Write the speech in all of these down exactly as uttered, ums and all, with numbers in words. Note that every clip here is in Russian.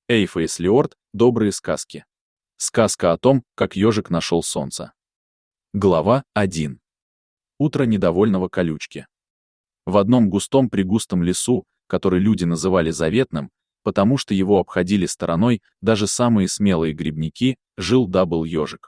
Эйфейс Лиорд, добрые сказки. Сказка о том, как ежик нашел солнце. Глава первая. Утро недовольного колючки. В одном густом-пригустом лесу, который люди называли заветным, потому что его обходили стороной даже самые смелые грибники, жил дабл-ежик.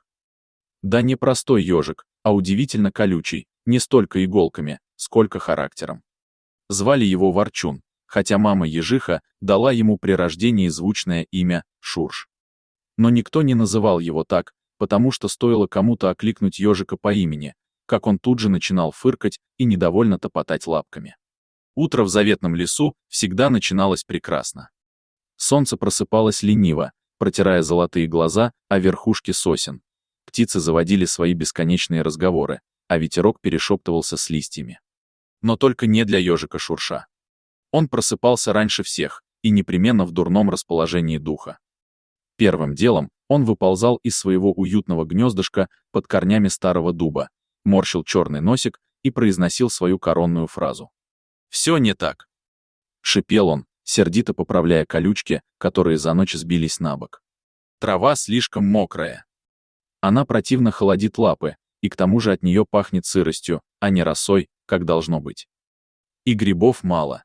Да не простой ежик, а удивительно колючий, не столько иголками, сколько характером. Звали его Ворчун, хотя мама-ежиха дала ему при рождении звучное имя Шурш. Но никто не называл его так, потому что стоило кому-то окликнуть ежика по имени, как он тут же начинал фыркать и недовольно топотать лапками. Утро в заветном лесу всегда начиналось прекрасно. Солнце просыпалось лениво, протирая золотые глаза о верхушке сосен. Птицы заводили свои бесконечные разговоры, а ветерок перешептывался с листьями. Но только не для ежика Шурша. Он просыпался раньше всех, и непременно в дурном расположении духа. Первым делом он выползал из своего уютного гнездышка под корнями старого дуба, морщил черный носик и произносил свою коронную фразу. «Все не так!» Шипел он, сердито поправляя колючки, которые за ночь сбились на бок. «Трава слишком мокрая. Она противно холодит лапы, и к тому же от нее пахнет сыростью, а не росой, как должно быть. И грибов мало.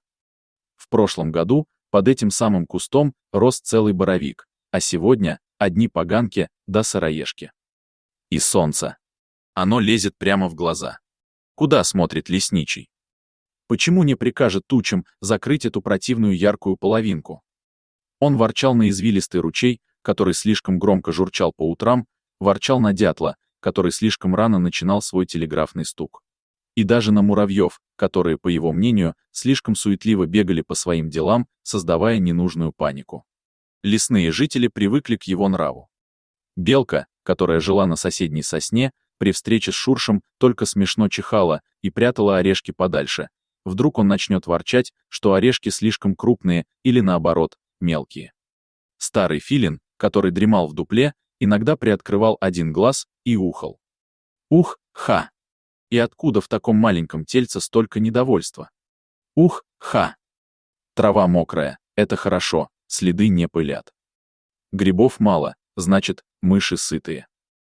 В прошлом году под этим самым кустом рос целый боровик, а сегодня одни поганки да сыроежки. И солнце. Оно лезет прямо в глаза. Куда смотрит лесничий? Почему не прикажет тучам закрыть эту противную яркую половинку? Он ворчал на извилистый ручей, который слишком громко журчал по утрам, ворчал на дятла, который слишком рано начинал свой телеграфный стук. И даже на муравьев, которые, по его мнению, слишком суетливо бегали по своим делам, создавая ненужную панику. Лесные жители привыкли к его нраву. Белка, которая жила на соседней сосне, при встрече с Шуршем только смешно чихала и прятала орешки подальше. Вдруг он начнет ворчать, что орешки слишком крупные или, наоборот, мелкие. Старый филин, который дремал в дупле, иногда приоткрывал один глаз и ухал. Ух, ха! И откуда в таком маленьком тельце столько недовольства? Ух, ха! Трава мокрая, это хорошо, следы не пылят. Грибов мало, значит, мыши сытые.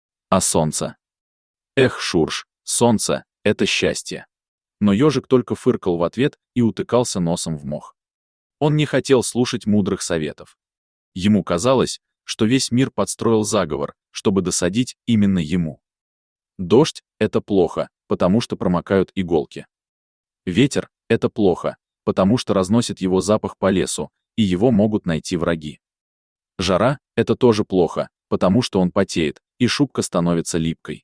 А солнце? Эх, Шурш, солнце — это счастье. Но ежик только фыркал в ответ и утыкался носом в мох. Он не хотел слушать мудрых советов. Ему казалось, что весь мир подстроил заговор, чтобы досадить именно ему. Дождь — это плохо, потому что промокают иголки. Ветер — это плохо, потому что разносит его запах по лесу, и его могут найти враги. Жара — это тоже плохо, потому что он потеет, и шубка становится липкой.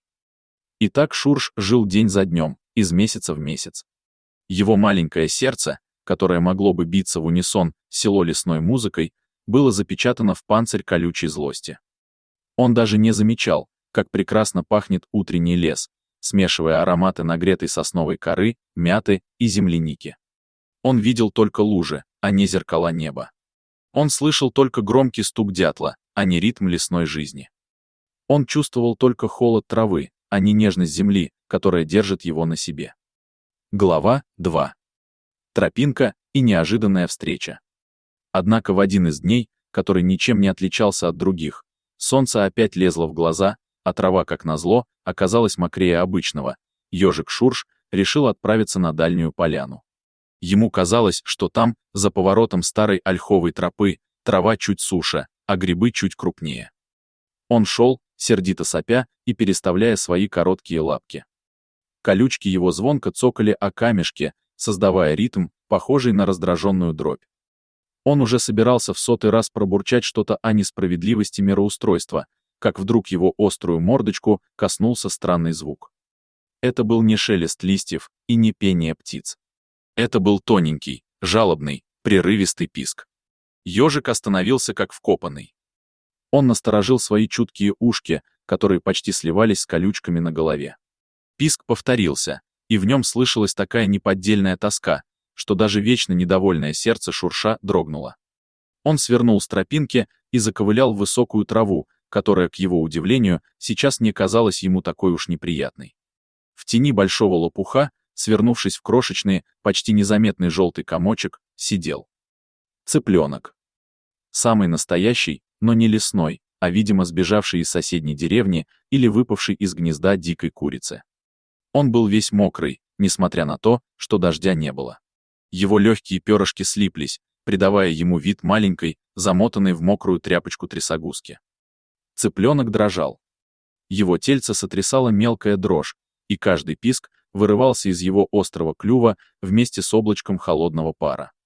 И так Шурш жил день за днем, из месяца в месяц. Его маленькое сердце, которое могло бы биться в унисон село лесной музыкой, было запечатано в панцирь колючей злости. Он даже не замечал, как прекрасно пахнет утренний лес, смешивая ароматы нагретой сосновой коры, мяты и земляники. Он видел только лужи, а не зеркала неба. Он слышал только громкий стук дятла, а не ритм лесной жизни. Он чувствовал только холод травы, а не нежность земли, которая держит его на себе. Глава вторая. Тропинка и неожиданная встреча. Однако в один из дней, который ничем не отличался от других, солнце опять лезло в глаза, а трава, как назло, оказалась мокрее обычного. Ежик Шурш решил отправиться на дальнюю поляну. Ему казалось, что там, за поворотом старой ольховой тропы, трава чуть суше, а грибы чуть крупнее. Он шел, сердито сопя и переставляя свои короткие лапки. Колючки его звонко цокали о камешке, создавая ритм, похожий на раздраженную дробь. Он уже собирался в сотый раз пробурчать что-то о несправедливости мироустройства, как вдруг его острую мордочку коснулся странный звук. Это был не шелест листьев и не пение птиц. Это был тоненький, жалобный, прерывистый писк. Ежик остановился как вкопанный. Он насторожил свои чуткие ушки, которые почти сливались с колючками на голове. Писк повторился, и в нем слышалась такая неподдельная тоска, что даже вечно недовольное сердце Шурша дрогнуло. Он свернул с тропинки и заковылял в высокую траву, которая, к его удивлению, сейчас не казалась ему такой уж неприятной. В тени большого лопуха, свернувшись в крошечный, почти незаметный желтый комочек, сидел цыпленок. Самый настоящий, но не лесной, а, видимо, сбежавший из соседней деревни или выпавший из гнезда дикой курицы. Он был весь мокрый, несмотря на то, что дождя не было. Его легкие перышки слиплись, придавая ему вид маленькой, замотанной в мокрую тряпочку трясогузки. Цыпленок дрожал. Его тельце сотрясала мелкая дрожь, и каждый писк вырывался из его острого клюва вместе с облачком холодного пара.